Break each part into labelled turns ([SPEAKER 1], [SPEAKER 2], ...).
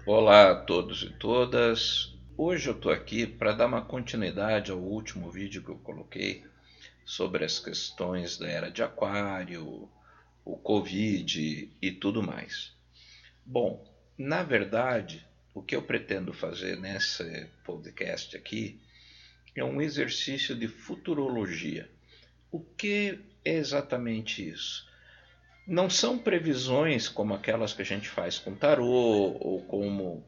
[SPEAKER 1] Olá a todos e todas. Hoje eu estou aqui para dar uma continuidade ao último vídeo que eu coloquei sobre as questões da era de Aquário, o Covid e tudo mais. Bom, na verdade, o que eu pretendo fazer nesse podcast aqui é um exercício de futurologia. O que é exatamente isso? Não são previsões como aquelas que a gente faz com tarô ou como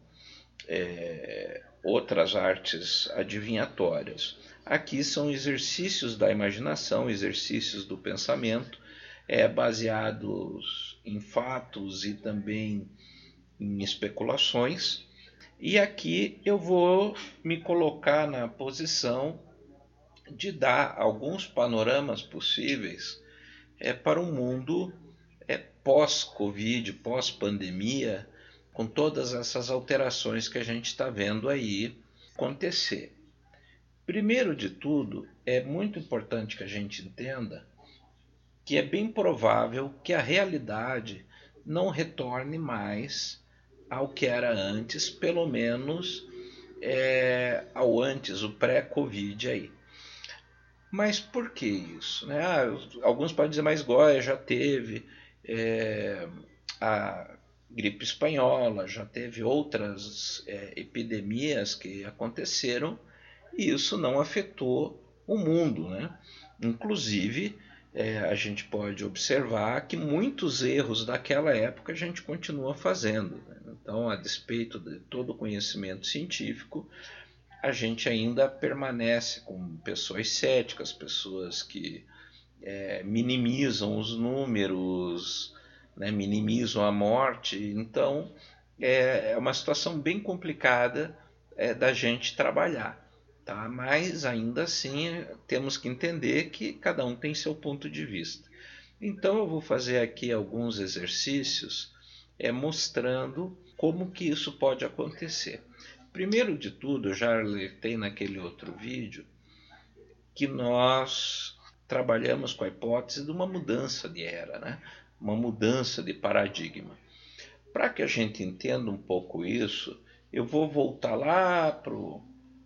[SPEAKER 1] outras artes adivinhatórias. Aqui são exercícios da imaginação, exercícios do pensamento, baseados em fatos e também em especulações. E aqui eu vou me colocar na posição de dar alguns panoramas possíveis para um mundo pós-Covid, pós-pandemia, com todas essas alterações que a gente está vendo aí acontecer. Primeiro de tudo, é muito importante que a gente entenda que é bem provável que a realidade não retorne mais ao que era antes, pelo menos ao antes, o pré-Covid aí. Mas por que isso? Né? Alguns podem dizer, mas Goya já teve a gripe espanhola, já teve outras epidemias que aconteceram e isso não afetou o mundo. Né? Inclusive, a gente pode observar que muitos erros daquela época a gente continua fazendo. Né? Então, a despeito de todo o conhecimento científico, a gente ainda permanece com pessoas céticas, pessoas que minimizam os números, né, minimizam a morte. Então é uma situação bem complicada da gente trabalhar. Tá? Mas ainda assim temos que entender que cada um tem seu ponto de vista. Então eu vou fazer aqui alguns exercícios mostrando como que isso pode acontecer. Primeiro de tudo, eu já alertei naquele outro vídeo que nós trabalhamos com a hipótese de uma mudança de era, né? Uma mudança de paradigma. Para que a gente entenda um pouco isso, eu vou voltar lá para o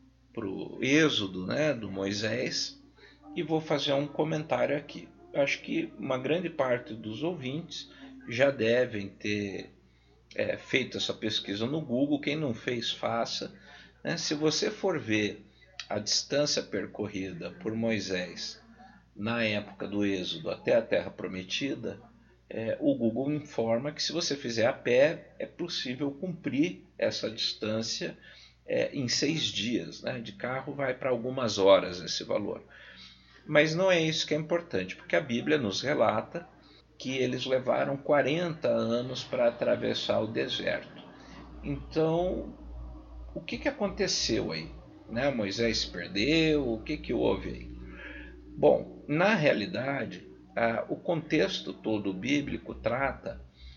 [SPEAKER 1] Êxodo, né, do Moisés, e vou fazer um comentário aqui. Acho que uma grande parte dos ouvintes já devem ter feito essa pesquisa no Google. Quem não fez, faça. Né? Se você for ver a distância percorrida por Moisés na época do Êxodo até a Terra Prometida, o Google informa que se você fizer a pé, é possível cumprir essa distância em 6 dias. Né? De carro vai para algumas horas esse valor. Mas não é isso que é importante, porque a Bíblia nos relata que eles levaram 40 anos para atravessar o deserto. Então, o que aconteceu aí? Né? Moisés se perdeu? O que houve aí? Bom, na realidade, o contexto todo bíblico trata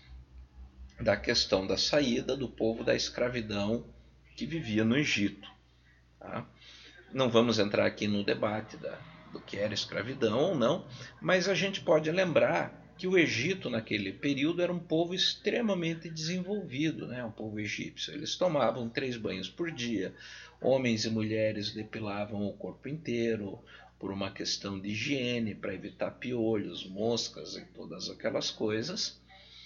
[SPEAKER 1] da questão da saída do povo da escravidão que vivia no Egito. Tá? Não vamos entrar aqui no debate do que era escravidão ou não, mas a gente pode lembrar que o Egito naquele período era um povo extremamente desenvolvido, né? Um povo egípcio. Eles tomavam 3 banhos por dia, homens e mulheres depilavam o corpo inteiro por uma questão de higiene, para evitar piolhos, moscas e todas aquelas coisas,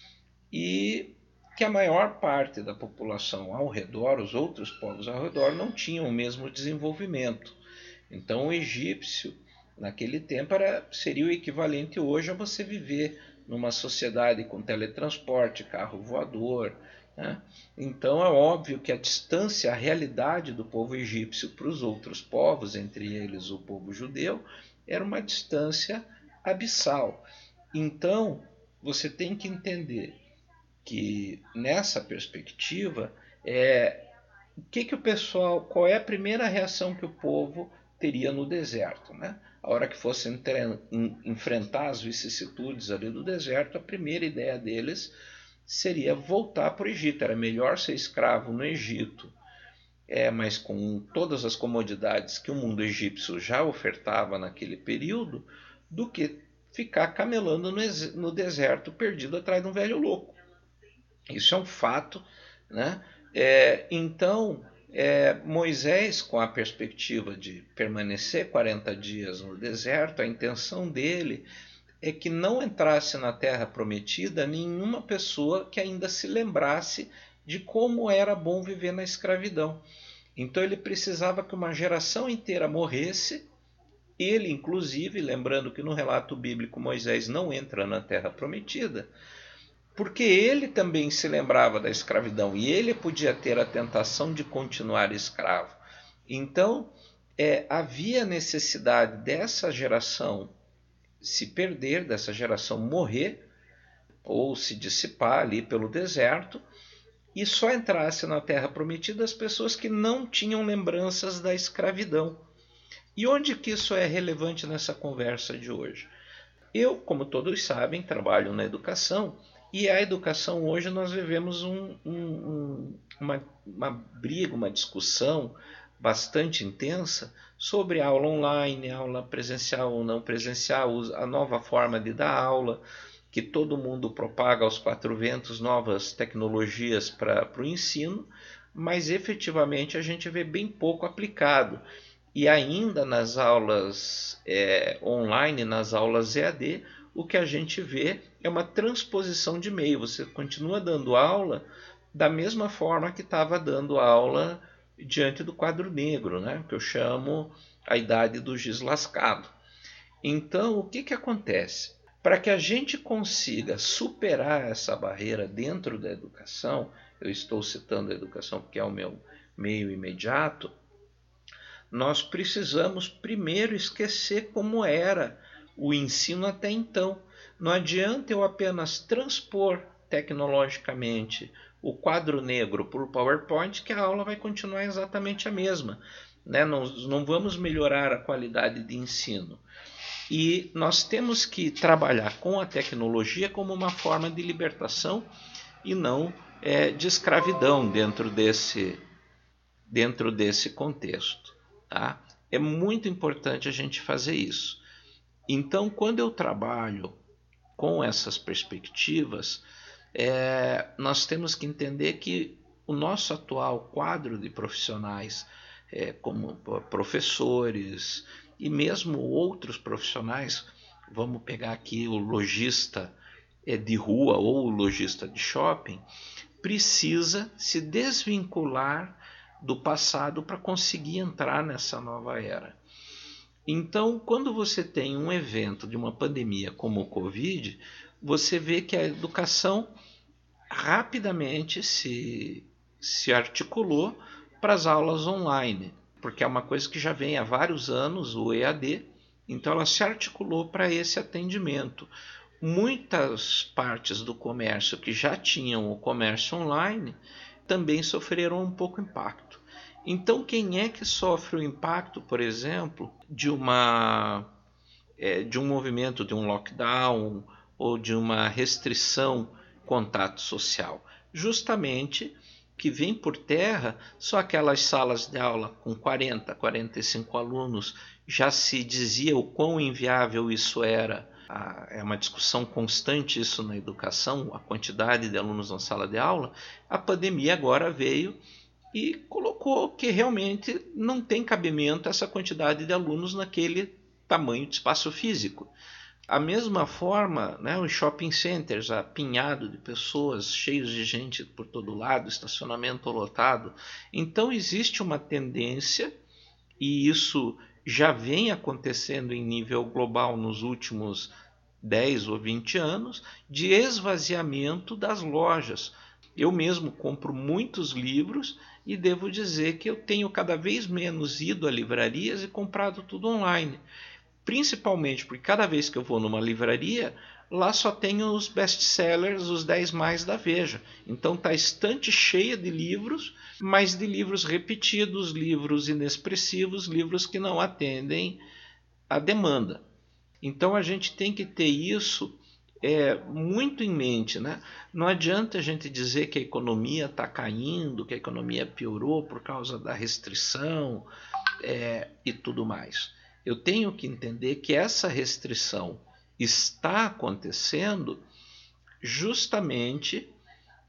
[SPEAKER 1] e que a maior parte da população ao redor, os outros povos ao redor, não tinham o mesmo desenvolvimento. Então o egípcio, naquele tempo, seria o equivalente hoje a você viver numa sociedade com teletransporte, carro voador. Né? Então é óbvio que a distância, a realidade do povo egípcio para os outros povos, entre eles o povo judeu, era uma distância abissal. Então você tem que entender que nessa perspectiva o pessoal, qual é a primeira reação que o povo teria no deserto, né? A hora que fossem enfrentar as vicissitudes ali do deserto, a primeira ideia deles seria voltar para o Egito. Era melhor ser escravo no Egito, mas com todas as comodidades que o mundo egípcio já ofertava naquele período, do que ficar camelando no deserto perdido atrás de um velho louco. Isso é um fato, né, Então, Moisés, com a perspectiva de permanecer 40 dias no deserto, a intenção dele é que não entrasse na terra prometida nenhuma pessoa que ainda se lembrasse de como era bom viver na escravidão. Então ele precisava que uma geração inteira morresse. Ele, inclusive, lembrando que no relato bíblico Moisés não entra na terra prometida, porque ele também se lembrava da escravidão e ele podia ter a tentação de continuar escravo. Então, havia necessidade dessa geração se perder, dessa geração morrer ou se dissipar ali pelo deserto, e só entrasse na terra prometida as pessoas que não tinham lembranças da escravidão. E onde que isso é relevante nessa conversa de hoje? Eu, como todos sabem, trabalho na educação, e a educação hoje nós vivemos uma briga, uma discussão bastante intensa sobre aula online, aula presencial ou não presencial, a nova forma de dar aula, que todo mundo propaga aos quatro ventos novas tecnologias para o ensino, mas efetivamente a gente vê bem pouco aplicado. E ainda nas aulas online, nas aulas EAD, o que a gente vê é uma transposição de meio. Você continua dando aula da mesma forma que estava dando aula diante do quadro negro, né? Que eu chamo a idade do giz lascado. Então, o que acontece? Para que a gente consiga superar essa barreira dentro da educação, eu estou citando a educação porque é o meu meio imediato, nós precisamos primeiro esquecer como era o ensino até então. Não adianta eu apenas transpor tecnologicamente o quadro negro para o PowerPoint, que a aula vai continuar exatamente a mesma. Né? Não vamos melhorar a qualidade de ensino. E nós temos que trabalhar com a tecnologia como uma forma de libertação e não de escravidão dentro desse contexto. Tá? É muito importante a gente fazer isso. Então, quando eu trabalho com essas perspectivas, nós temos que entender que o nosso atual quadro de profissionais, como professores e mesmo outros profissionais, vamos pegar aqui o lojista de rua ou o lojista de shopping, precisa se desvincular do passado para conseguir entrar nessa nova era. Então, quando você tem um evento de uma pandemia como o Covid, você vê que a educação rapidamente se articulou para as aulas online, porque é uma coisa que já vem há vários anos, o EAD, então ela se articulou para esse atendimento. Muitas partes do comércio que já tinham o comércio online também sofreram um pouco impacto. Então, quem é que sofre o impacto, por exemplo, de um movimento, de um lockdown ou de uma restrição contato social? Justamente que vem por terra só aquelas salas de aula com 40, 45 alunos, já se dizia o quão inviável isso era. É uma discussão constante isso na educação, a quantidade de alunos na sala de aula. A pandemia agora veio e colocou que realmente não tem cabimento essa quantidade de alunos naquele tamanho de espaço físico. A mesma forma, né, os shopping centers, apinhado de pessoas, cheios de gente por todo lado, estacionamento lotado. Então existe uma tendência, e isso já vem acontecendo em nível global nos últimos 10 ou 20 anos, de esvaziamento das lojas. Eu mesmo compro muitos livros e devo dizer que eu tenho cada vez menos ido a livrarias e comprado tudo online. Principalmente porque cada vez que eu vou numa livraria, lá só tem os best-sellers, os 10 mais da Veja. Então está a estante cheia de livros, mas de livros repetidos, livros inexpressivos, livros que não atendem à demanda. Então a gente tem que ter isso muito em mente. Né? Não adianta a gente dizer que a economia está caindo, que a economia piorou por causa da restrição e tudo mais. Eu tenho que entender que essa restrição está acontecendo justamente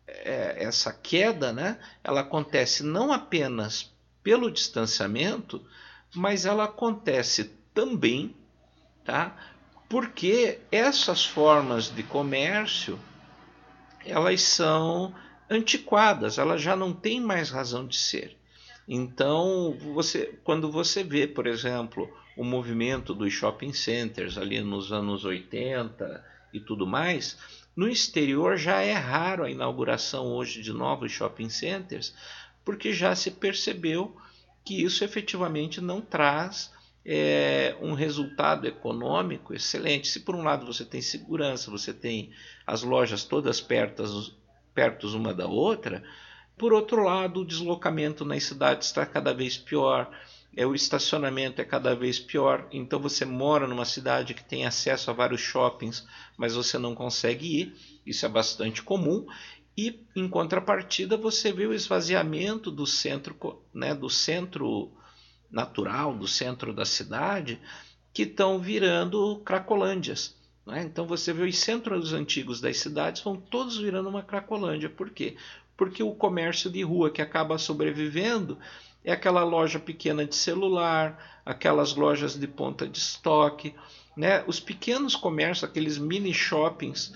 [SPEAKER 1] essa queda, né, ela acontece não apenas pelo distanciamento, mas ela acontece também, tá, porque essas formas de comércio elas são antiquadas, elas já não têm mais razão de ser. Então, quando você vê, por exemplo, o movimento dos shopping centers ali nos anos 80 e tudo mais, no exterior já é raro a inauguração hoje de novos shopping centers, porque já se percebeu que isso efetivamente não traz um resultado econômico excelente. Se por um lado você tem segurança, você tem as lojas todas perto uma da outra, por outro lado o deslocamento nas cidades está cada vez pior, o estacionamento é cada vez pior, então você mora numa cidade que tem acesso a vários shoppings, mas você não consegue ir, isso é bastante comum, e em contrapartida você vê o esvaziamento do centro, né, do centro natural, do centro da cidade, que estão virando cracolândias. Né? Então você vê os centros antigos das cidades vão todos virando uma cracolândia. Por quê? Porque o comércio de rua que acaba sobrevivendo é aquela loja pequena de celular, aquelas lojas de ponta de estoque, né? Os pequenos comércios, aqueles mini shoppings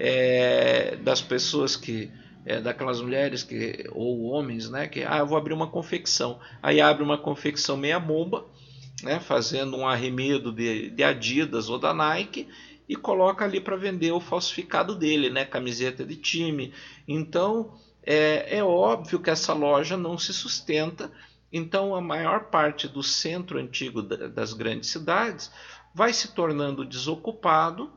[SPEAKER 1] das pessoas que daquelas mulheres ou homens, né, que eu vou abrir uma confecção, aí abre uma confecção meia bomba, né, fazendo um arremedo de Adidas ou da Nike e coloca ali para vender o falsificado dele, né, camiseta de time. Então é óbvio que essa loja não se sustenta. Então a maior parte do centro antigo das grandes cidades vai se tornando desocupado,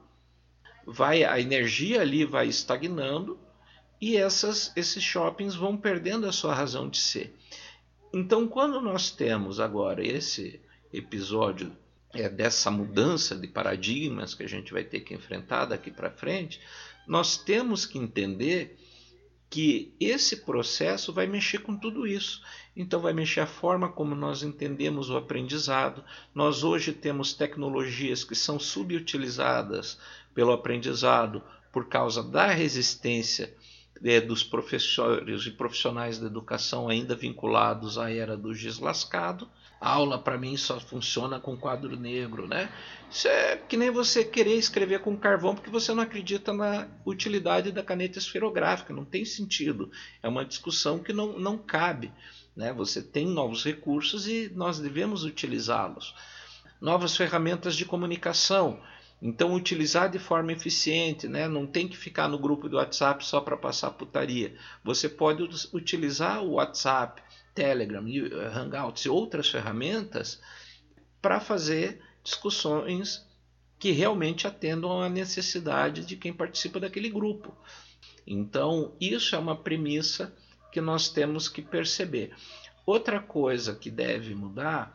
[SPEAKER 1] a energia ali vai estagnando e esses shoppings vão perdendo a sua razão de ser. Então, quando nós temos agora esse episódio dessa mudança de paradigmas que a gente vai ter que enfrentar daqui para frente, nós temos que entender que esse processo vai mexer com tudo isso. Então vai mexer a forma como nós entendemos o aprendizado. Nós hoje temos tecnologias que são subutilizadas pelo aprendizado por causa da resistência dos professores e profissionais da educação ainda vinculados à era do giz lascado. A aula para mim só funciona com quadro negro, né? Isso é que nem você querer escrever com carvão porque você não acredita na utilidade da caneta esferográfica, não tem sentido. É uma discussão que não cabe, né? Você tem novos recursos e nós devemos utilizá-los. Novas ferramentas de comunicação. Então, utilizar de forma eficiente, né? Não tem que ficar no grupo do WhatsApp só para passar putaria. Você pode utilizar o WhatsApp, Telegram, Hangouts e outras ferramentas para fazer discussões que realmente atendam à necessidade de quem participa daquele grupo. Então, isso é uma premissa que nós temos que perceber. Outra coisa que deve mudar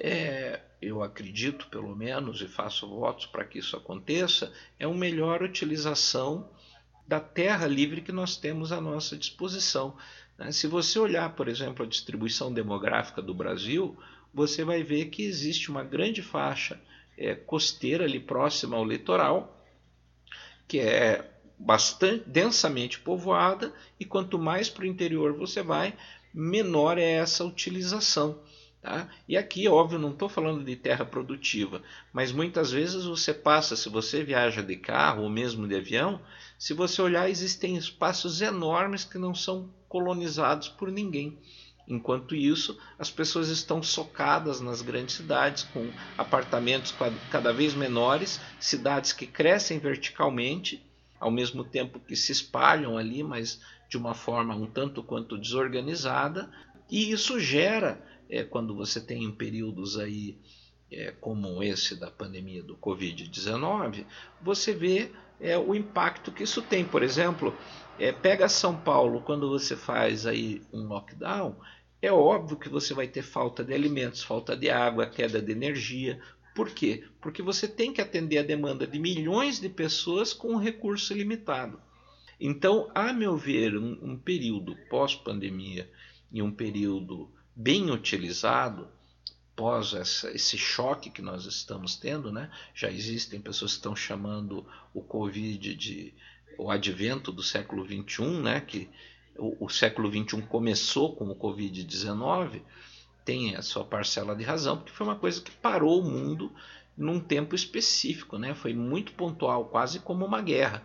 [SPEAKER 1] eu acredito pelo menos e faço votos para que isso aconteça, é uma melhor utilização da terra livre que nós temos à nossa disposição. Se você olhar, por exemplo, a distribuição demográfica do Brasil, você vai ver que existe uma grande faixa costeira ali próxima ao litoral, que é bastante densamente povoada, e quanto mais para o interior você vai, menor é essa utilização. Tá? E aqui, óbvio, não estou falando de terra produtiva, mas muitas vezes você passa, se você viaja de carro ou mesmo de avião, se você olhar, existem espaços enormes que não são colonizados por ninguém. Enquanto isso, as pessoas estão socadas nas grandes cidades, com apartamentos cada vez menores, cidades que crescem verticalmente, ao mesmo tempo que se espalham ali, mas de uma forma um tanto quanto desorganizada, e isso gera, quando você tem períodos aí como esse da pandemia do Covid-19, você vê o impacto que isso tem. Por exemplo, pega São Paulo, quando você faz aí um lockdown, é óbvio que você vai ter falta de alimentos, falta de água, queda de energia. Por quê? Porque você tem que atender a demanda de milhões de pessoas com um recurso limitado. Então, a meu ver, um período pós-pandemia e um período bem utilizado, pós esse choque que nós estamos tendo, né? Já existem pessoas que estão chamando o Covid o advento do século XXI, né, que o século XXI começou com o Covid-19, tem a sua parcela de razão, porque foi uma coisa que parou o mundo num tempo específico, né? Foi muito pontual, quase como uma guerra.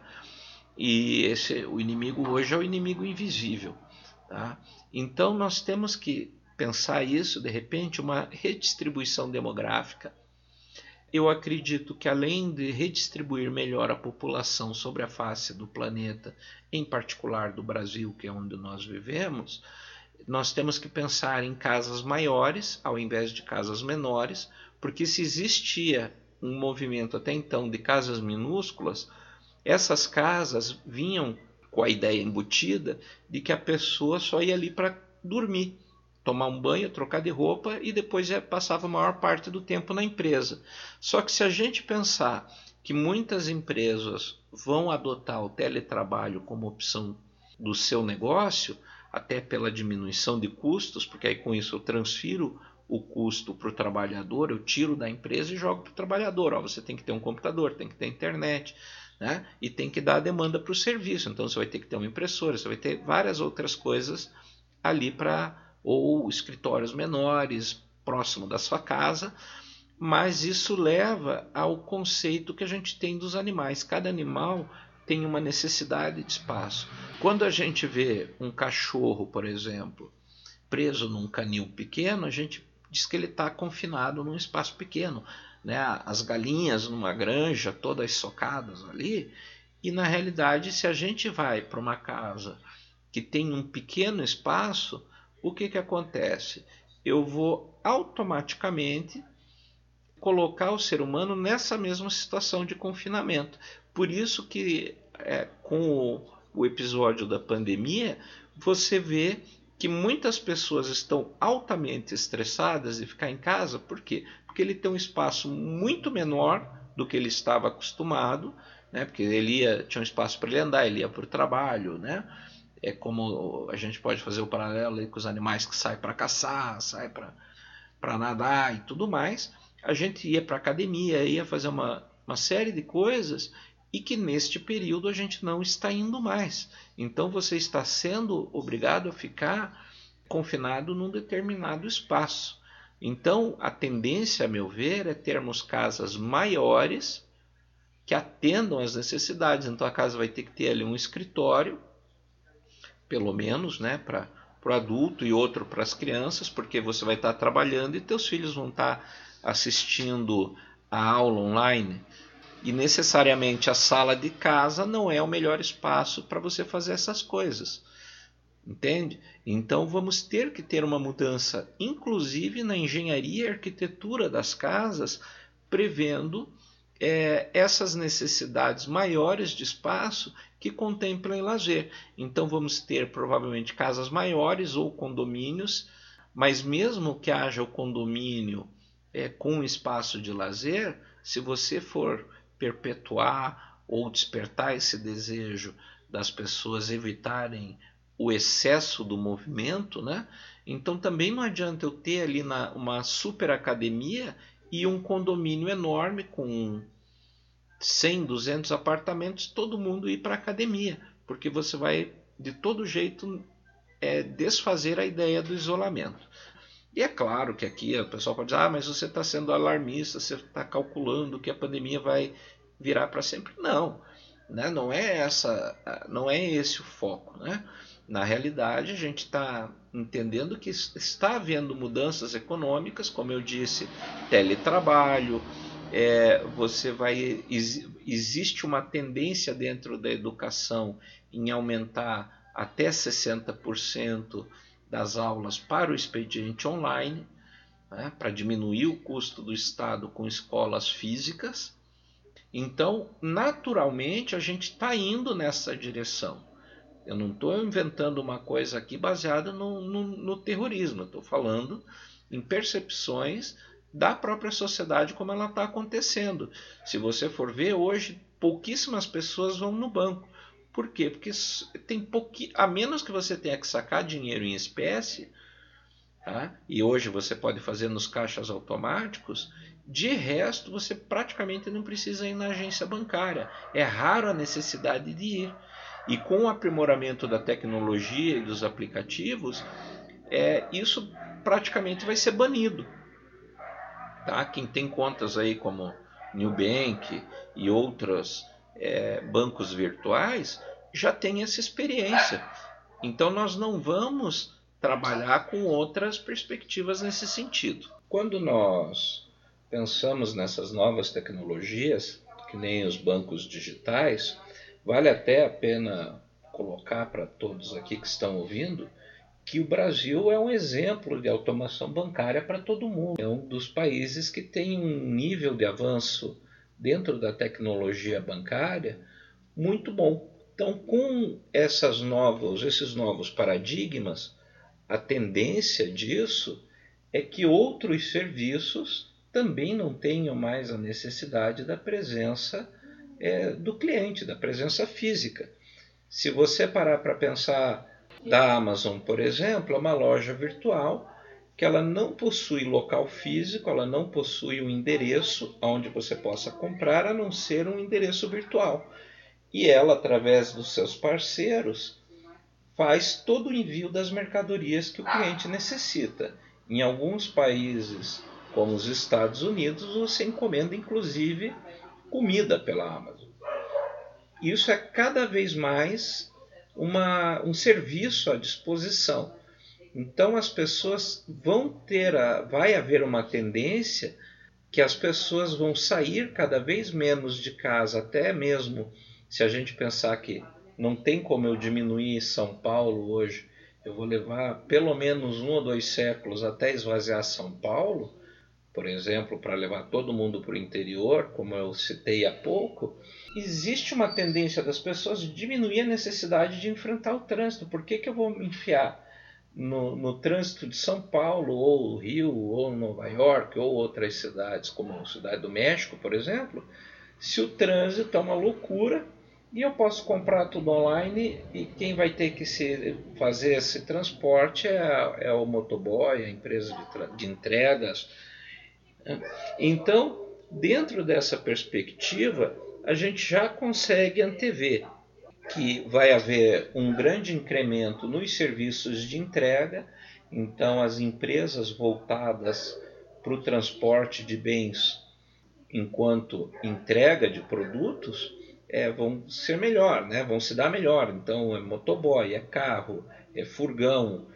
[SPEAKER 1] E o inimigo hoje é o inimigo invisível. Tá? Então nós temos que pensar isso, de repente, uma redistribuição demográfica. Eu acredito que, além de redistribuir melhor a população sobre a face do planeta, em particular do Brasil, que é onde nós vivemos, nós temos que pensar em casas maiores ao invés de casas menores, porque se existia um movimento até então de casas minúsculas, essas casas vinham com a ideia embutida de que a pessoa só ia ali para dormir, tomar um banho, trocar de roupa e depois passava a maior parte do tempo na empresa. Só que se a gente pensar que muitas empresas vão adotar o teletrabalho como opção do seu negócio, até pela diminuição de custos, porque aí com isso eu transfiro o custo para o trabalhador, eu tiro da empresa e jogo para o trabalhador. Ó, você tem que ter um computador, tem que ter internet, né? E tem que dar a demanda para o serviço. Então você vai ter que ter uma impressora, você vai ter várias outras coisas ali ou escritórios menores, próximo da sua casa, mas isso leva ao conceito que a gente tem dos animais. Cada animal tem uma necessidade de espaço. Quando a gente vê um cachorro, por exemplo, preso num canil pequeno, a gente diz que ele está confinado num espaço pequeno, né? As galinhas numa granja, todas socadas ali, e na realidade, se a gente vai para uma casa que tem um pequeno espaço, o que acontece? Eu vou automaticamente colocar o ser humano nessa mesma situação de confinamento. Por isso que com o episódio da pandemia, você vê que muitas pessoas estão altamente estressadas de ficar em casa. Por quê? Porque ele tem um espaço muito menor do que ele estava acostumado, né? Porque tinha um espaço para ele andar, ele ia para o trabalho, né? É como a gente pode fazer o paralelo aí com os animais que saem para caçar, saem para nadar e tudo mais. A gente ia para a academia, ia fazer uma série de coisas e que neste período a gente não está indo mais. Então você está sendo obrigado a ficar confinado num determinado espaço. Então a tendência, a meu ver, é termos casas maiores que atendam às necessidades. Então a casa vai ter que ter ali um escritório, pelo menos, né, para o adulto e outro para as crianças, porque você vai estar trabalhando e teus filhos vão estar assistindo a aula online. E necessariamente a sala de casa não é o melhor espaço para você fazer essas coisas. Entende? Então vamos ter que ter uma mudança, inclusive na engenharia e arquitetura das casas, prevendo essas necessidades maiores de espaço que contemplem lazer. Então vamos ter provavelmente casas maiores ou condomínios, mas mesmo que haja o condomínio com espaço de lazer, se você for perpetuar ou despertar esse desejo das pessoas evitarem o excesso do movimento, né? Então também não adianta eu ter ali uma super academia e um condomínio enorme com 100, 200 apartamentos, todo mundo ir para a academia, porque você vai de todo jeito desfazer a ideia do isolamento. E é claro que aqui o pessoal pode dizer, mas você está sendo alarmista, você está calculando que a pandemia vai virar para sempre. Não, né? Não é esse o foco, né? Na realidade, a gente está entendendo que está havendo mudanças econômicas, como eu disse, teletrabalho, existe uma tendência dentro da educação em aumentar até 60% das aulas para o expediente online, né, para diminuir o custo do Estado com escolas físicas. Então, naturalmente, a gente está indo nessa direção. Eu não estou inventando uma coisa aqui baseada no terrorismo, eu estou falando em percepções da própria sociedade como ela está acontecendo. Se você for ver, hoje pouquíssimas pessoas vão no banco. Por quê? Porque tem a menos que você tenha que sacar dinheiro em espécie, tá? E hoje você pode fazer nos caixas automáticos, De resto, você praticamente não precisa ir na agência bancária. É raro a necessidade de ir. E com o aprimoramento da tecnologia e dos aplicativos, isso praticamente vai ser banido. Tá? Quem tem contas aí como Nubank e outros bancos virtuais já tem essa experiência. Então nós não vamos trabalhar com outras perspectivas nesse sentido. Quando nós pensamos nessas novas tecnologias, que nem os bancos digitais, vale até a pena colocar para todos aqui que estão ouvindo que o Brasil é um exemplo de automação bancária para todo mundo. É um dos países que tem um nível de avanço dentro da tecnologia bancária muito bom. Então, com esses novos paradigmas, a tendência disso é que outros serviços também não tenham mais a necessidade da presença do cliente, da presença física. Se você parar para pensar da Amazon, por exemplo, é uma loja virtual que ela não possui local físico, ela não possui um endereço onde você possa comprar, a não ser um endereço virtual. E ela, através dos seus parceiros, faz todo o envio das mercadorias que o cliente necessita. Em alguns países, como os Estados Unidos, você encomenda inclusive comida pela Amazon. Isso é cada vez mais um serviço à disposição. Então as pessoas vai haver uma tendência que as pessoas vão sair cada vez menos de casa, até mesmo se a gente pensar que não tem como eu diminuir São Paulo hoje, eu vou levar pelo menos 1 ou 2 séculos até esvaziar São Paulo, por exemplo, para levar todo mundo para o interior, como eu citei há pouco. Existe uma tendência das pessoas de diminuir a necessidade de enfrentar o trânsito. Por que eu vou me enfiar no trânsito de São Paulo, ou Rio, ou Nova York, ou outras cidades, como a Cidade do México, por exemplo, se o trânsito é uma loucura e eu posso comprar tudo online e quem vai ter que fazer esse transporte é o motoboy, a empresa de entregas. Então, dentro dessa perspectiva, a gente já consegue antever que vai haver um grande incremento nos serviços de entrega. Então, as empresas voltadas para o transporte de bens enquanto entrega de produtos vão ser melhor, né? Vão se dar melhor. Então, é motoboy, é carro, é furgão,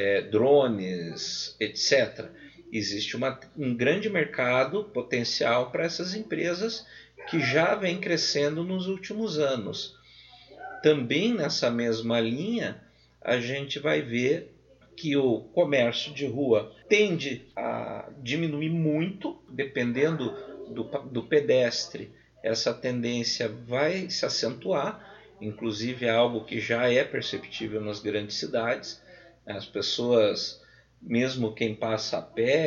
[SPEAKER 1] drones, etc. Existe um grande mercado potencial para essas empresas que já vem crescendo nos últimos anos. Também nessa mesma linha, a gente vai ver que o comércio de rua tende a diminuir muito, dependendo do pedestre. Essa tendência vai se acentuar, inclusive é algo que já é perceptível nas grandes cidades. As pessoas, mesmo quem passa a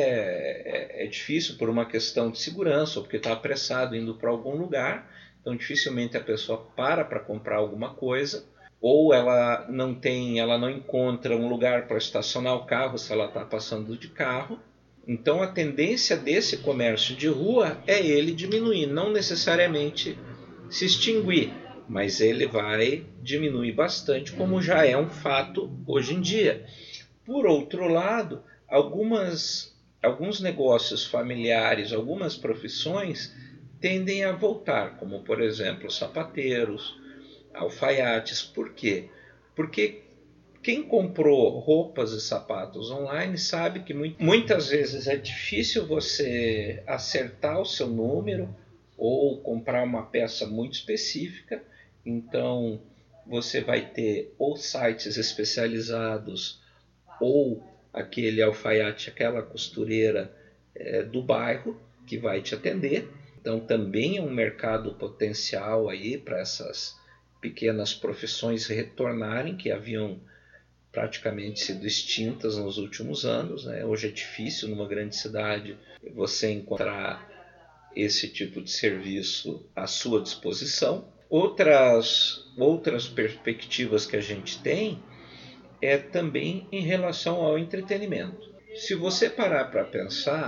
[SPEAKER 1] pé, é difícil por uma questão de segurança, ou porque está apressado indo para algum lugar. Então dificilmente a pessoa para comprar alguma coisa, ou ela não encontra um lugar para estacionar o carro se ela está passando de carro. Então a tendência desse comércio de rua é ele diminuir, não necessariamente se extinguir, mas ele vai diminuir bastante, como já é um fato hoje em dia. Por outro lado, alguns negócios familiares, algumas profissões tendem a voltar, como por exemplo sapateiros, alfaiates. Por quê? Porque quem comprou roupas e sapatos online sabe que muitas vezes é difícil você acertar o seu número ou comprar uma peça muito específica. Então você vai ter ou sites especializados ou aquele alfaiate, aquela costureira do bairro que vai te atender. Então também é um mercado potencial aí para essas pequenas profissões retornarem, que haviam praticamente sido extintas nos últimos anos, né? Hoje é difícil numa grande cidade você encontrar esse tipo de serviço à sua disposição. Outras perspectivas que a gente tem também em relação ao entretenimento. Se você parar para pensar,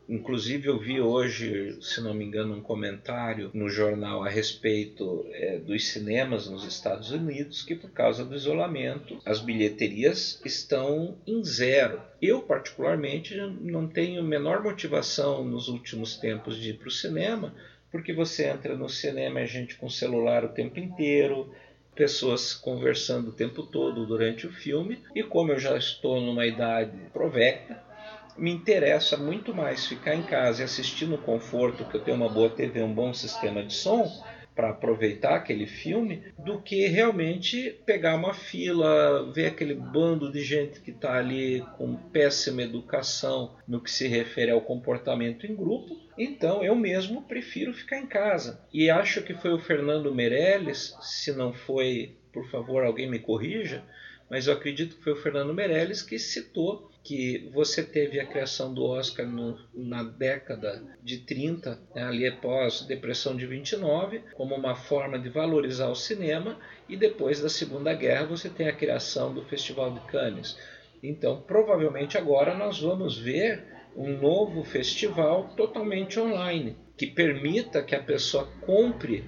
[SPEAKER 1] Inclusive eu vi hoje, se não me engano, um comentário no jornal a respeito dos cinemas nos Estados Unidos, que por causa do isolamento as bilheterias estão em zero. Eu particularmente não tenho a menor motivação nos últimos tempos de ir para o cinema, porque você entra no cinema e a gente com o celular o tempo inteiro, pessoas conversando o tempo todo durante o filme, e como eu já estou numa idade provecta, me interessa muito mais ficar em casa e assistir no conforto, que eu tenho uma boa TV, um bom sistema de som, para aproveitar aquele filme, do que realmente pegar uma fila, ver aquele bando de gente que está ali com péssima educação no que se refere ao comportamento em grupo. Então eu mesmo prefiro ficar em casa. E acho que foi o Fernando Meirelles, se não foi, por favor, alguém me corrija, mas eu acredito que foi o Fernando Meirelles que citou que você teve a criação do Oscar na década de 30, ali após a Depressão de 29, como uma forma de valorizar o cinema, e depois da Segunda Guerra você tem a criação do Festival de Cannes. Então, provavelmente agora nós vamos ver um novo festival totalmente online, que permita que a pessoa compre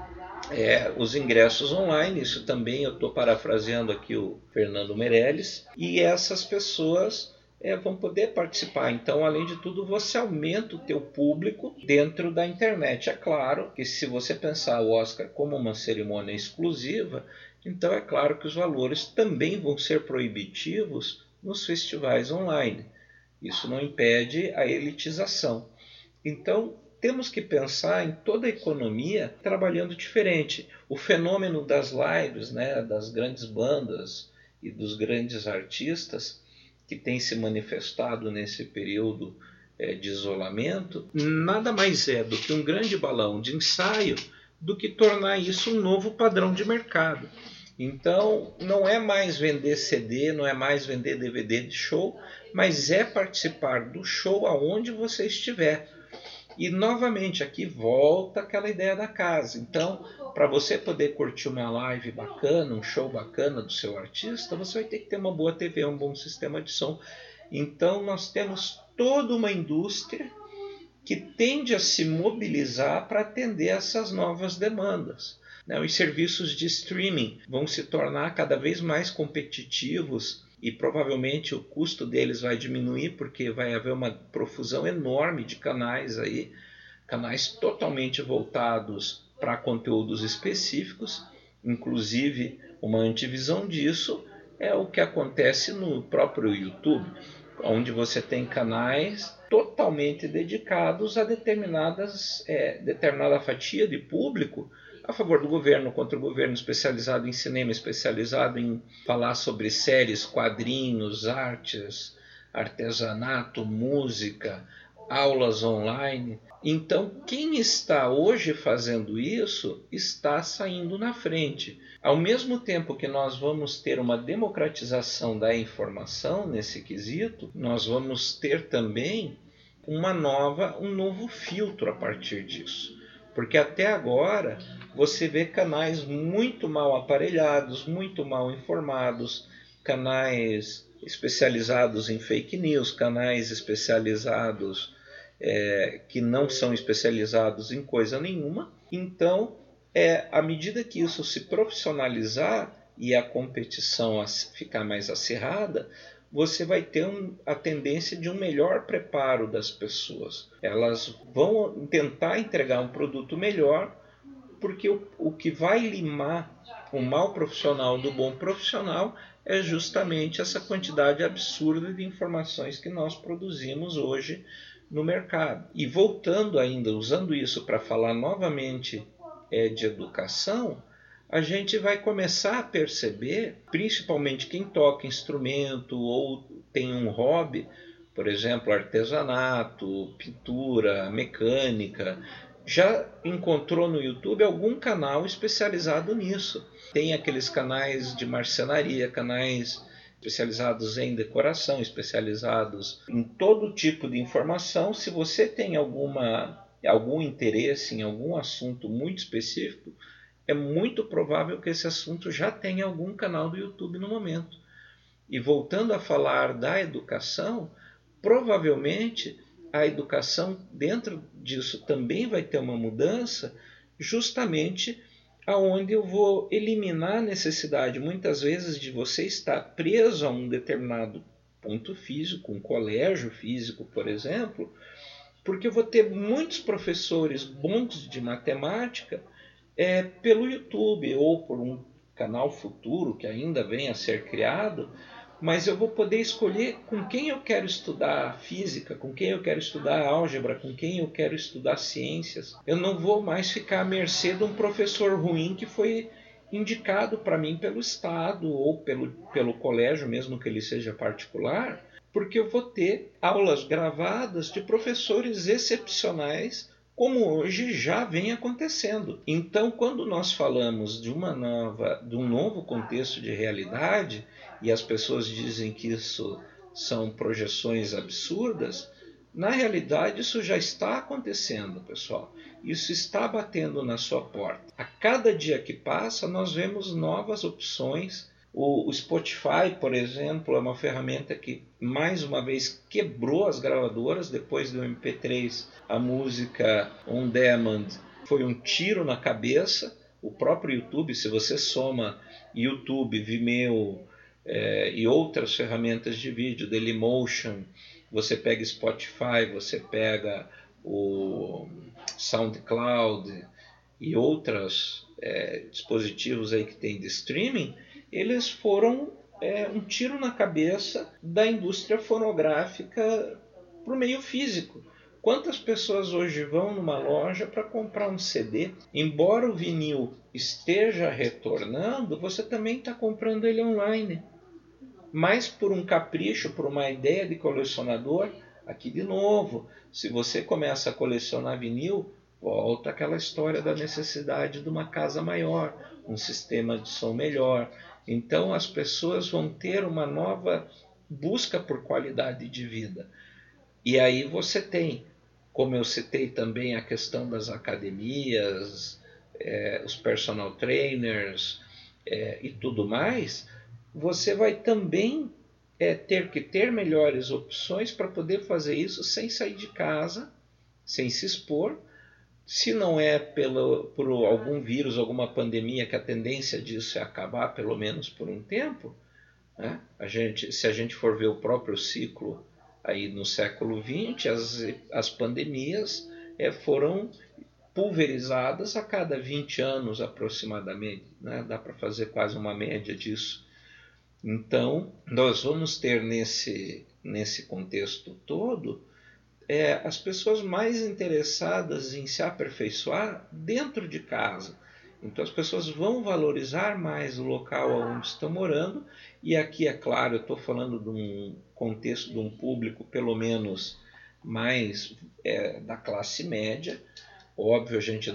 [SPEAKER 1] os ingressos online. Isso também eu estou parafraseando aqui o Fernando Meirelles, e essas pessoas vão poder participar. Então, além de tudo, você aumenta o teu público dentro da internet. É claro que se você pensar o Oscar como uma cerimônia exclusiva, então é claro que os valores também vão ser proibitivos nos festivais online. Isso não impede a elitização. Então, temos que pensar em toda a economia trabalhando diferente. O fenômeno das lives, das grandes bandas e dos grandes artistas que tem se manifestado nesse período de isolamento, nada mais é do que um grande balão de ensaio do que tornar isso um novo padrão de mercado. Então, não é mais vender CD, não é mais vender DVD de show, mas é participar do show aonde você estiver. E novamente aqui volta aquela ideia da casa. Então, para você poder curtir uma live bacana, um show bacana do seu artista, você vai ter que ter uma boa TV, um bom sistema de som. Então nós temos toda uma indústria que tende a se mobilizar para atender essas novas demandas. Os serviços de streaming vão se tornar cada vez mais competitivos e provavelmente o custo deles vai diminuir, porque vai haver uma profusão enorme de canais aí, canais totalmente voltados para conteúdos específicos. Inclusive, uma antivisão disso é o que acontece no próprio YouTube, onde você tem canais totalmente dedicados a determinada fatia de público, a favor do governo, contra o governo, especializado em cinema, especializado em falar sobre séries, quadrinhos, artes, artesanato, música, aulas online. Então, quem está hoje fazendo isso está saindo na frente. Ao mesmo tempo que nós vamos ter uma democratização da informação nesse quesito, nós vamos ter também um novo filtro a partir disso. Porque até agora você vê canais muito mal aparelhados, muito mal informados, canais especializados em fake news, canais especializados que não são especializados em coisa nenhuma. Então, à medida que isso se profissionalizar e a competição ficar mais acirrada, você vai ter a tendência de um melhor preparo das pessoas. Elas vão tentar entregar um produto melhor, porque o que vai limar o mau profissional do bom profissional é justamente essa quantidade absurda de informações que nós produzimos hoje no mercado. E voltando ainda, usando isso para falar novamente de educação, a gente vai começar a perceber, principalmente quem toca instrumento ou tem um hobby, por exemplo, artesanato, pintura, mecânica, já encontrou no YouTube algum canal especializado nisso. Tem aqueles canais de marcenaria, canais especializados em decoração, especializados em todo tipo de informação. Se você tem algum interesse em algum assunto muito específico, é muito provável que esse assunto já tenha algum canal do YouTube no momento. E voltando a falar da educação, provavelmente a educação dentro disso também vai ter uma mudança, justamente aonde eu vou eliminar a necessidade muitas vezes de você estar preso a um determinado ponto físico, um colégio físico, por exemplo, porque eu vou ter muitos professores bons de matemática pelo YouTube ou por um canal futuro que ainda vem a ser criado, mas eu vou poder escolher com quem eu quero estudar física, com quem eu quero estudar álgebra, com quem eu quero estudar ciências. Eu não vou mais ficar à mercê de um professor ruim que foi indicado para mim pelo Estado ou pelo colégio, mesmo que ele seja particular, porque eu vou ter aulas gravadas de professores excepcionais, como hoje já vem acontecendo. Então, quando nós falamos de um novo contexto de realidade, e as pessoas dizem que isso são projeções absurdas, na realidade isso já está acontecendo, pessoal. Isso está batendo na sua porta. A cada dia que passa, nós vemos novas opções. O Spotify, por exemplo, é uma ferramenta que mais uma vez quebrou as gravadoras. Depois do MP3, a música on demand foi um tiro na cabeça. O próprio YouTube, se você soma YouTube, Vimeo e outras ferramentas de vídeo, Dailymotion, você pega Spotify, você pega o SoundCloud e outros dispositivos aí que tem de streaming, eles foram um tiro na cabeça da indústria fonográfica para o meio físico. Quantas pessoas hoje vão numa loja para comprar um CD? Embora o vinil esteja retornando, você também está comprando ele online. Mas por um capricho, por uma ideia de colecionador, aqui de novo, se você começa a colecionar vinil, volta aquela história da necessidade de uma casa maior, um sistema de som melhor. Então as pessoas vão ter uma nova busca por qualidade de vida. E aí você tem, como eu citei também, a questão das academias, os personal trainers e tudo mais, você vai também ter que ter melhores opções para poder fazer isso sem sair de casa, sem se expor. Se não é por algum vírus, alguma pandemia, que a tendência disso é acabar, pelo menos por um tempo, né? Se a gente for ver o próprio ciclo aí no século XX, as pandemias foram pulverizadas a cada 20 anos aproximadamente, né? Dá para fazer quase uma média disso. Então, nós vamos ter nesse contexto todo as pessoas mais interessadas em se aperfeiçoar dentro de casa. Então as pessoas vão valorizar mais o local onde estão morando, e aqui, é claro, eu estou falando de um contexto de um público pelo menos mais da classe média. Óbvio, a gente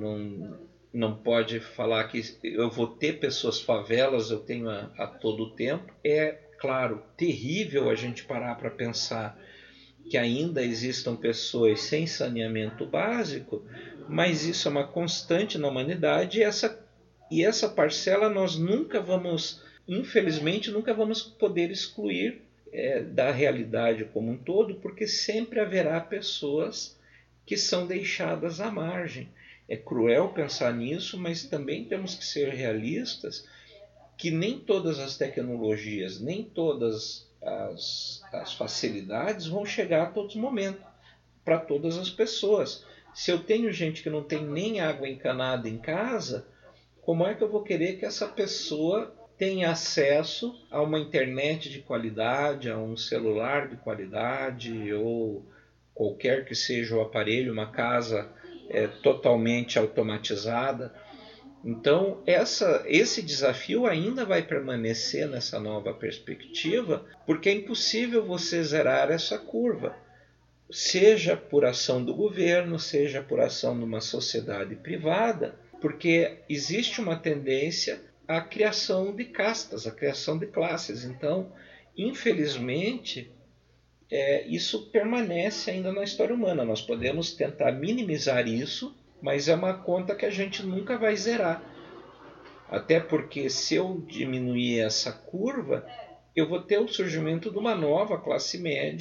[SPEAKER 1] não pode falar que eu vou ter pessoas favelas, eu tenho a todo tempo. É, claro, terrível a gente parar para pensar que ainda existam pessoas sem saneamento básico, mas isso é uma constante na humanidade, e essa parcela nós nunca vamos, infelizmente, nunca vamos poder excluir da realidade como um todo, porque sempre haverá pessoas que são deixadas à margem. É cruel pensar nisso, mas também temos que ser realistas que nem todas as tecnologias, nem todas as facilidades vão chegar a todo momento, para todas as pessoas. Se eu tenho gente que não tem nem água encanada em casa, como é que eu vou querer que essa pessoa tenha acesso a uma internet de qualidade, a um celular de qualidade, ou qualquer que seja o aparelho, uma casa totalmente automatizada? Então, esse desafio ainda vai permanecer nessa nova perspectiva, porque é impossível você zerar essa curva, seja por ação do governo, seja por ação de uma sociedade privada, porque existe uma tendência à criação de castas, à criação de classes. Então, infelizmente, isso permanece ainda na história humana. Nós podemos tentar minimizar isso, mas é uma conta que a gente nunca vai zerar. Até porque se eu diminuir essa curva, eu vou ter o surgimento de uma nova classe média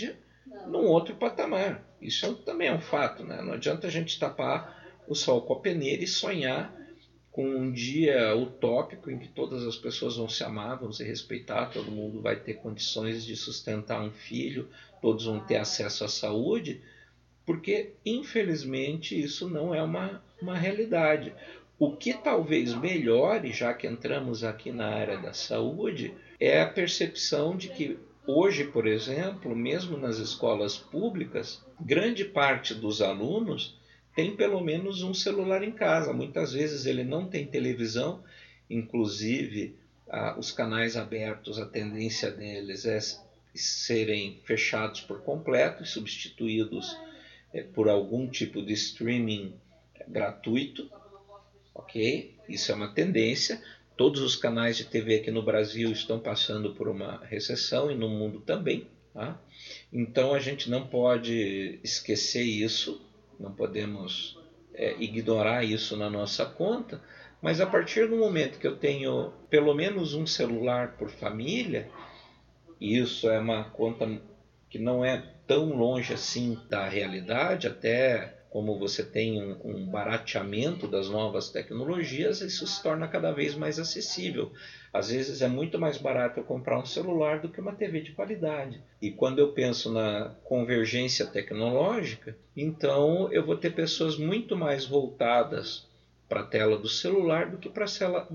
[SPEAKER 1] num outro patamar. Isso também é um fato, né? Não adianta a gente tapar o sol com a peneira e sonhar com um dia utópico em que todas as pessoas vão se amar, vão se respeitar, todo mundo vai ter condições de sustentar um filho, todos vão ter acesso à saúde, porque infelizmente isso não é uma realidade. O que talvez melhore, já que entramos aqui na área da saúde, é a percepção de que hoje, por exemplo, mesmo nas escolas públicas, grande parte dos alunos tem pelo menos um celular em casa. Muitas vezes ele não tem televisão, inclusive os canais abertos, a tendência deles é serem fechados por completo e substituídos por algum tipo de streaming gratuito, ok? Isso é uma tendência. Todos os canais de TV aqui no Brasil estão passando por uma recessão e no mundo também. Tá? Então a gente não pode esquecer isso, não podemos ignorar isso na nossa conta, mas a partir do momento que eu tenho pelo menos um celular por família, e isso é uma conta que não é tão longe assim da realidade, até como você tem um barateamento das novas tecnologias, isso se torna cada vez mais acessível. Às vezes é muito mais barato eu comprar um celular do que uma TV de qualidade. E quando eu penso na convergência tecnológica, então eu vou ter pessoas muito mais voltadas para a tela do celular do que para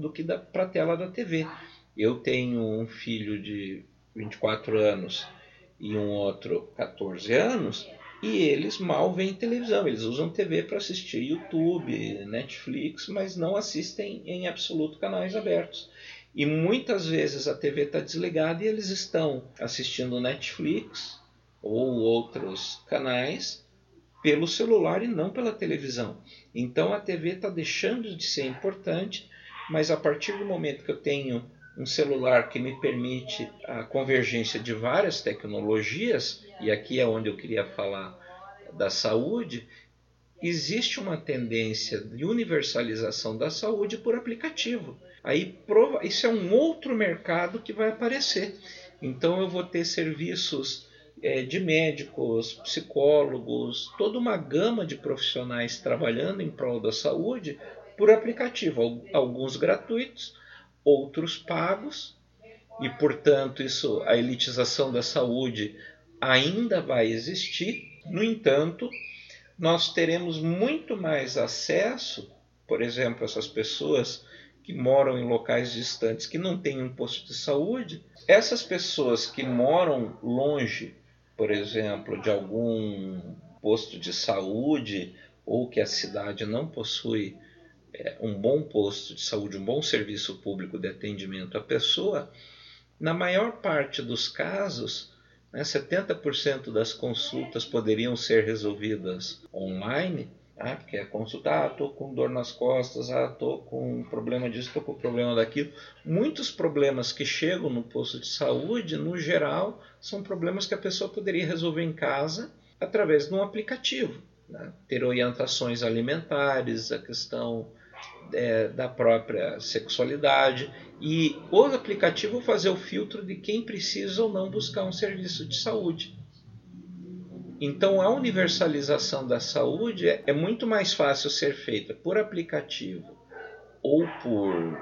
[SPEAKER 1] a tela da TV. Eu tenho um filho de 24 anos e um outro 14 anos, e eles mal veem televisão, eles usam TV para assistir YouTube, Netflix, mas não assistem em absoluto canais abertos. E muitas vezes a TV está desligada e eles estão assistindo Netflix ou outros canais pelo celular e não pela televisão. Então a TV está deixando de ser importante, mas a partir do momento que eu tenho um celular que me permite a convergência de várias tecnologias, e aqui é onde eu queria falar da saúde, existe uma tendência de universalização da saúde por aplicativo. Aí isso é um outro mercado que vai aparecer. Então eu vou ter serviços de médicos, psicólogos, toda uma gama de profissionais trabalhando em prol da saúde por aplicativo, alguns gratuitos, outros pagos, e portanto isso, a elitização da saúde ainda vai existir. No entanto, nós teremos muito mais acesso, por exemplo, essas pessoas que moram em locais distantes que não têm um posto de saúde, essas pessoas que moram longe, por exemplo, de algum posto de saúde, ou que a cidade não possui um bom posto de saúde, um bom serviço público de atendimento à pessoa, na maior parte dos casos, 70% das consultas poderiam ser resolvidas online, porque é consultar, estou com dor nas costas, estou com problema disso, estou com problema daquilo. Muitos problemas que chegam no posto de saúde, no geral, são problemas que a pessoa poderia resolver em casa através de um aplicativo. Ter orientações alimentares, a questão da própria sexualidade, e o aplicativo fazer o filtro de quem precisa ou não buscar um serviço de saúde. Então a universalização da saúde é muito mais fácil ser feita por aplicativo ou por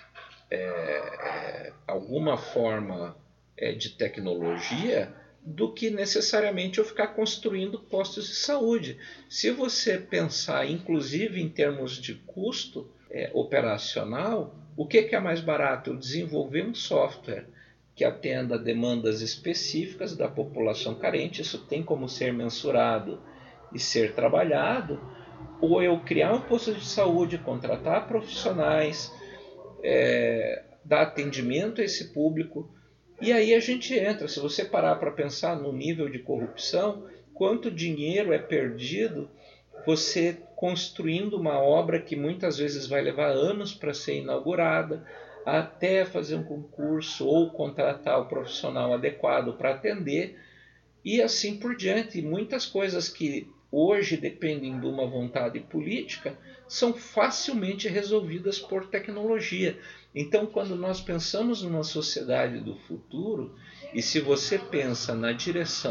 [SPEAKER 1] alguma forma de tecnologia do que necessariamente eu ficar construindo postos de saúde. Se você pensar inclusive em termos de custo operacional, o que é mais barato? Eu desenvolver um software que atenda a demandas específicas da população carente, isso tem como ser mensurado e ser trabalhado, ou eu criar um posto de saúde, contratar profissionais, dar atendimento a esse público. E aí a gente entra, se você parar para pensar no nível de corrupção, quanto dinheiro é perdido você construindo uma obra que muitas vezes vai levar anos para ser inaugurada, até fazer um concurso ou contratar o profissional adequado para atender, e assim por diante. Muitas coisas que hoje dependem de uma vontade política são facilmente resolvidas por tecnologia. Então, quando nós pensamos numa sociedade do futuro, e se você pensa na direção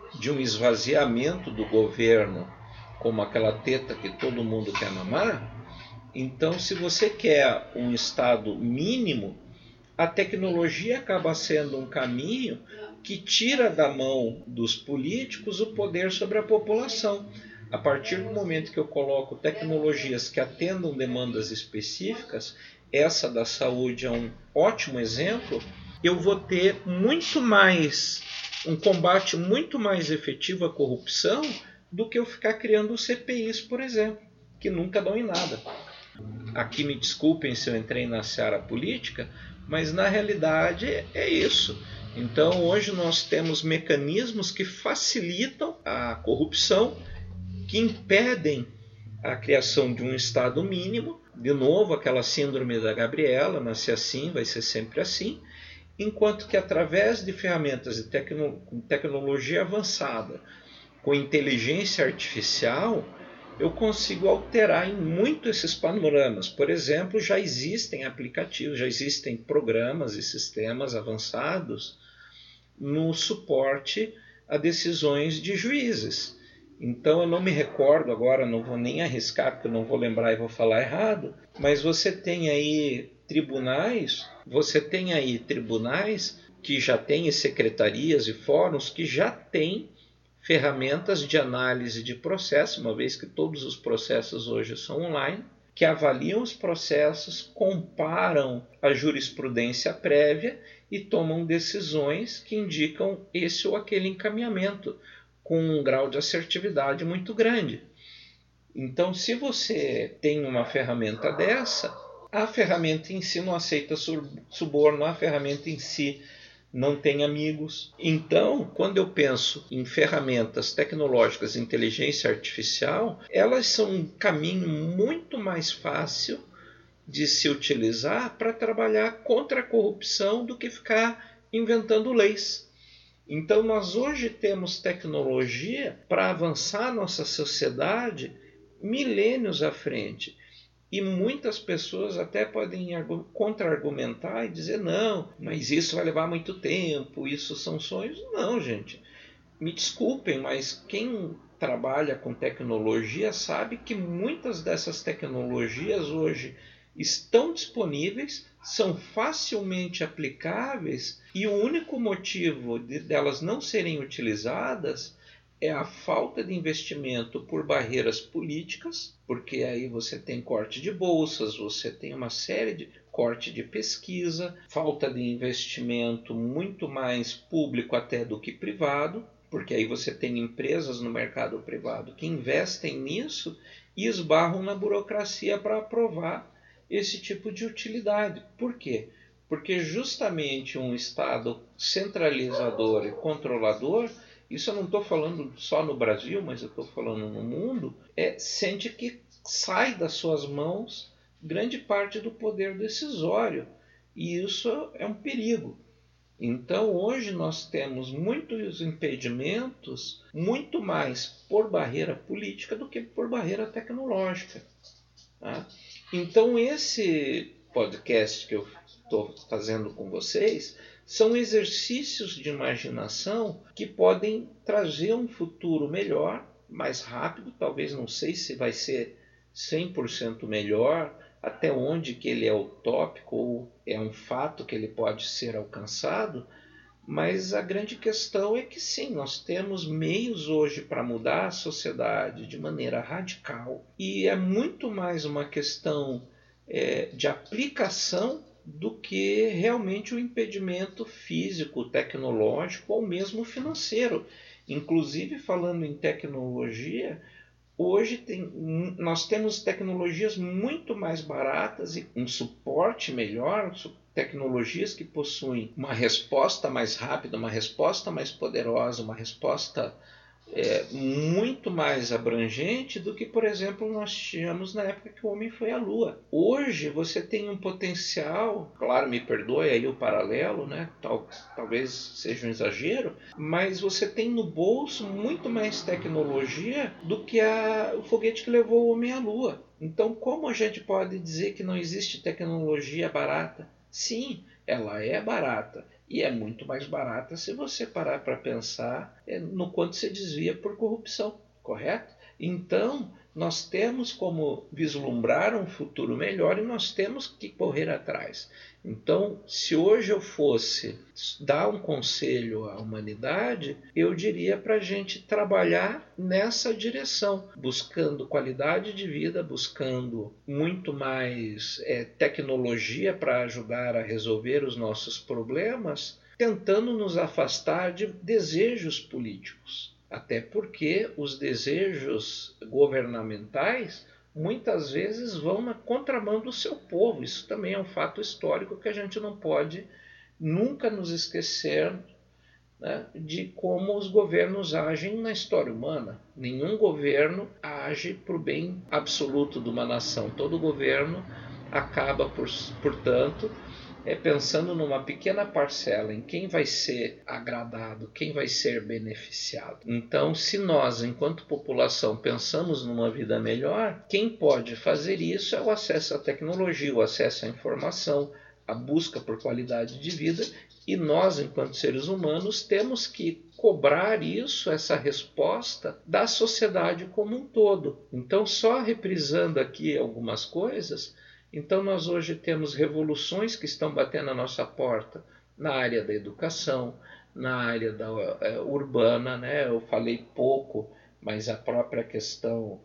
[SPEAKER 1] de um esvaziamento do governo, como aquela teta que todo mundo quer mamar. Então, se você quer um Estado mínimo, a tecnologia acaba sendo um caminho que tira da mão dos políticos o poder sobre a população. A partir do momento que eu coloco tecnologias que atendam demandas específicas, essa da saúde é um ótimo exemplo, eu vou ter muito mais, um combate muito mais efetivo à corrupção do que eu ficar criando CPIs, por exemplo, que nunca dão em nada. Aqui me desculpem se eu entrei na seara política, mas na realidade é isso. Então hoje nós temos mecanismos que facilitam a corrupção, que impedem a criação de um Estado mínimo. De novo, aquela síndrome da Gabriela, nasce assim, vai ser sempre assim. Enquanto que através de ferramentas de tecnologia avançada, com inteligência artificial, eu consigo alterar em muito esses panoramas. Por exemplo, já existem aplicativos, já existem programas e sistemas avançados no suporte a decisões de juízes. Então eu não me recordo agora, não vou nem arriscar porque eu não vou lembrar e vou falar errado, mas você tem aí tribunais que já têm secretarias e fóruns que já têm ferramentas de análise de processo, uma vez que todos os processos hoje são online, que avaliam os processos, comparam a jurisprudência prévia e tomam decisões que indicam esse ou aquele encaminhamento, com um grau de assertividade muito grande. Então, se você tem uma ferramenta dessa, a ferramenta em si não aceita suborno, a ferramenta em si não tem amigos. Então, quando eu penso em ferramentas tecnológicas de inteligência artificial, elas são um caminho muito mais fácil de se utilizar para trabalhar contra a corrupção do que ficar inventando leis. Então, nós hoje temos tecnologia para avançar nossa sociedade milênios à frente. E muitas pessoas até podem contra-argumentar e dizer, não, mas isso vai levar muito tempo, isso são sonhos. Não, gente, me desculpem, mas quem trabalha com tecnologia sabe que muitas dessas tecnologias hoje estão disponíveis, são facilmente aplicáveis e o único motivo delas não serem utilizadas é a falta de investimento por barreiras políticas, porque aí você tem corte de bolsas, você tem uma série de corte de pesquisa, falta de investimento muito mais público até do que privado, porque aí você tem empresas no mercado privado que investem nisso e esbarram na burocracia para aprovar esse tipo de utilidade. Por quê? Porque justamente um Estado centralizador e controlador, isso eu não estou falando só no Brasil, mas eu estou falando no mundo, sente que sai das suas mãos grande parte do poder decisório. E isso é um perigo. Então hoje nós temos muitos impedimentos, muito mais por barreira política do que por barreira tecnológica. Tá? Então esse podcast que eu estou fazendo com vocês são exercícios de imaginação que podem trazer um futuro melhor, mais rápido, talvez não sei se vai ser 100% melhor, até onde que ele é utópico ou é um fato que ele pode ser alcançado, mas a grande questão é que sim, nós temos meios hoje para mudar a sociedade de maneira radical e é muito mais uma questão de aplicação do que realmente o impedimento físico, tecnológico ou mesmo financeiro. Inclusive, falando em tecnologia, hoje nós temos tecnologias muito mais baratas e um suporte melhor, tecnologias que possuem uma resposta mais rápida, uma resposta mais poderosa, uma resposta muito mais abrangente do que, por exemplo, nós tínhamos na época que o homem foi à Lua. Hoje você tem um potencial, claro, me perdoe aí o paralelo, né? Talvez seja um exagero, mas você tem no bolso muito mais tecnologia do que o foguete que levou o homem à Lua. Então, como a gente pode dizer que não existe tecnologia barata? Sim, ela é barata. E é muito mais barata se você parar para pensar no quanto se desvia por corrupção, correto? Então, nós temos como vislumbrar um futuro melhor e nós temos que correr atrás. Então, se hoje eu fosse dar um conselho à humanidade, eu diria para a gente trabalhar nessa direção, buscando qualidade de vida, buscando muito mais tecnologia para ajudar a resolver os nossos problemas, tentando nos afastar de desejos políticos. Até porque os desejos governamentais muitas vezes vão na contramão do seu povo. Isso também é um fato histórico que a gente não pode nunca nos esquecer, né, de como os governos agem na história humana. Nenhum governo age para o bem absoluto de uma nação. Todo governo acaba, portanto, pensando numa pequena parcela em quem vai ser agradado, quem vai ser beneficiado. Então, se nós, enquanto população, pensamos numa vida melhor, quem pode fazer isso é o acesso à tecnologia, o acesso à informação, a busca por qualidade de vida, e nós, enquanto seres humanos, temos que cobrar isso, essa resposta, da sociedade como um todo. Então, só reprisando aqui algumas coisas, então nós hoje temos revoluções que estão batendo a nossa porta na área da educação, na área urbana, né? Eu falei pouco, mas a própria questão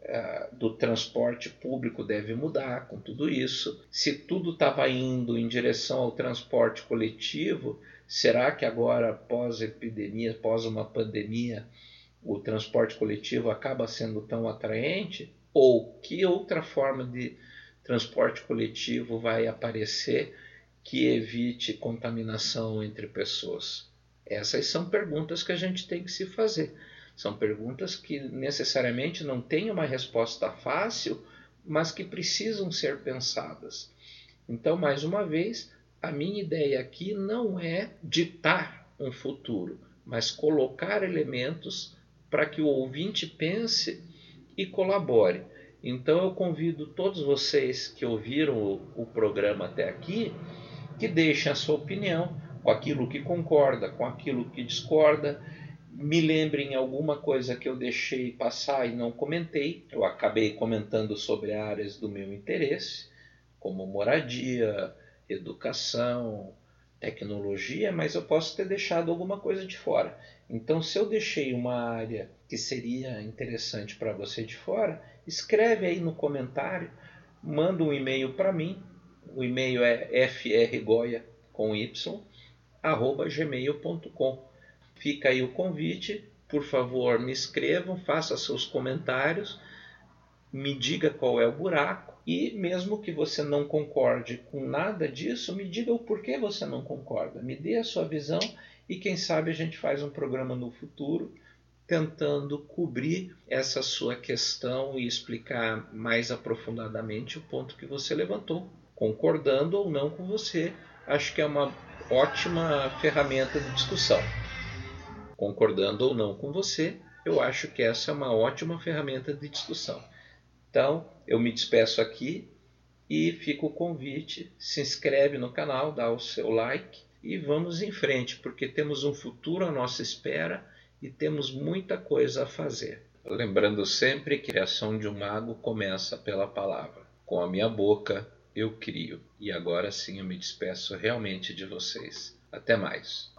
[SPEAKER 1] do transporte público deve mudar com tudo isso. Se tudo estava indo em direção ao transporte coletivo, será que agora, pós-epidemia, pós uma pandemia, o transporte coletivo acaba sendo tão atraente? Ou que outra forma de transporte coletivo vai aparecer que evite contaminação entre pessoas? Essas são perguntas que a gente tem que se fazer. São perguntas que necessariamente não têm uma resposta fácil, mas que precisam ser pensadas. Então, mais uma vez, a minha ideia aqui não é ditar um futuro, mas colocar elementos para que o ouvinte pense e colabore. Então eu convido todos vocês que ouviram o programa até aqui, que deixem a sua opinião, com aquilo que concorda, com aquilo que discorda. Me lembrem alguma coisa que eu deixei passar e não comentei. Eu acabei comentando sobre áreas do meu interesse, como moradia, educação, tecnologia, mas eu posso ter deixado alguma coisa de fora. Então, se eu deixei uma área que seria interessante para você de fora, escreve aí no comentário, manda um e-mail para mim. O e-mail é frgoia, com y, @gmail.com. Fica aí o convite, por favor, me escrevam, façam seus comentários, me diga qual é o buraco, e mesmo que você não concorde com nada disso, me diga o porquê você não concorda, me dê a sua visão, e quem sabe a gente faz um programa no futuro tentando cobrir essa sua questão e explicar mais aprofundadamente o ponto que você levantou, concordando ou não com você. Acho que é uma ótima ferramenta de discussão. Concordando ou não com você, eu acho que essa é uma ótima ferramenta de discussão. Então, eu me despeço aqui e fica o convite. Se inscreve no canal, dá o seu like e vamos em frente, porque temos um futuro à nossa espera e temos muita coisa a fazer. Lembrando sempre que a criação de um mago começa pela palavra. Com a minha boca eu crio. E agora sim eu me despeço realmente de vocês. Até mais.